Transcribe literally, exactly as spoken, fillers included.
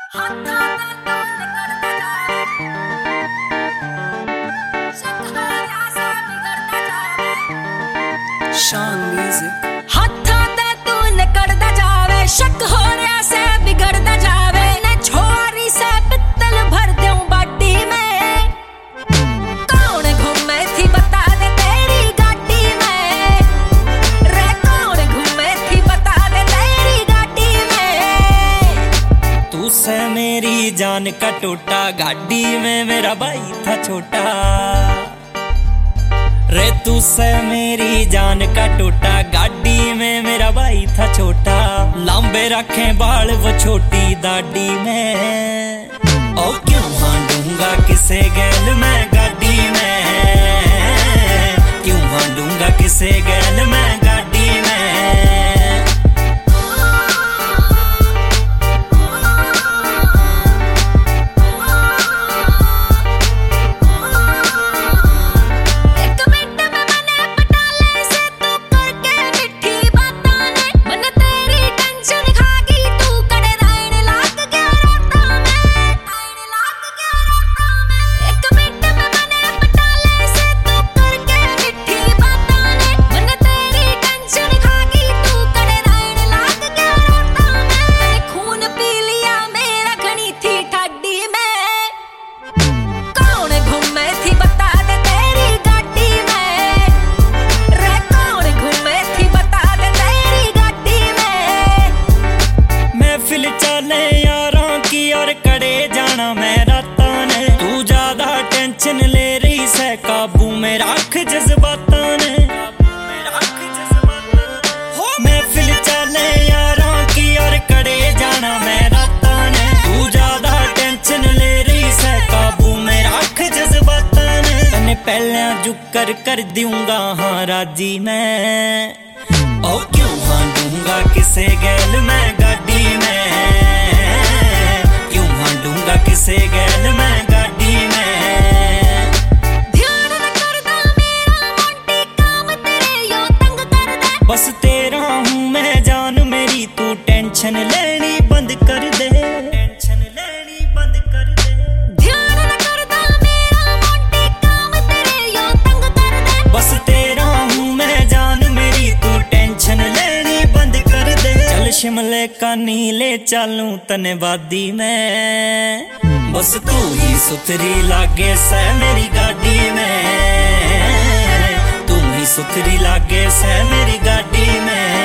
शान म्यूजिक हत्थां ते तू निकलदा जावे, शक हो रहा से बिगड़दा जावे। ने छोरी से पित्तल भर दूं बाटी में, कौन घूमे थी बता दे तेरी गाड़ी में। रे कौन घूमे थी बता दे तेरी गाड़ी में। तू से मेरी जान का टूटा, गाड़ी में मेरा भाई था छोटा। रे तू से मेरी जान का टूटा, गाड़ी में मेरा भाई था छोटा। लंबे रखे बाल वो छोटी दाढ़ी में, ओ क्यों हांडूंगा किसे गैल मैं गाड़ी में। क्यों हांडूंगा किसे गैल मैं गाड़ी में। टेंशन ले रही से काबू में रख जज्बातां ने। महफिल चले यारां की और कड़े जाना मैं रातां ने। तू ज्यादा टेंशन ले रही से काबू में रख जज्बातां ने। तने पहले जुकर कर दूंगा हाँ राजी मैं, ओ क्यों हांडूंगा किसे गैल मैं गाड़ी में। क्यों हांडूंगा किसे गैल मैं गाड़ी में। बस तेरा हूँ मैं जान मेरी, तू टेंशन लेनी बंद कर दे। टेंशन लेनी बंद कर दे। ध्यान न करदा मेरा मोंटी, काम तेरे यो तंग कर दे। बस तेरा हूँ मैं जान मेरी, तू टेंशन लेनी बंद कर दे। चल शिमले का नीले चालूं तने वादी में, बस तू ही सुथरी लागे से मेरी गाड़ी में। तू ही सुथरी लागे से मेरी गाड़ी में।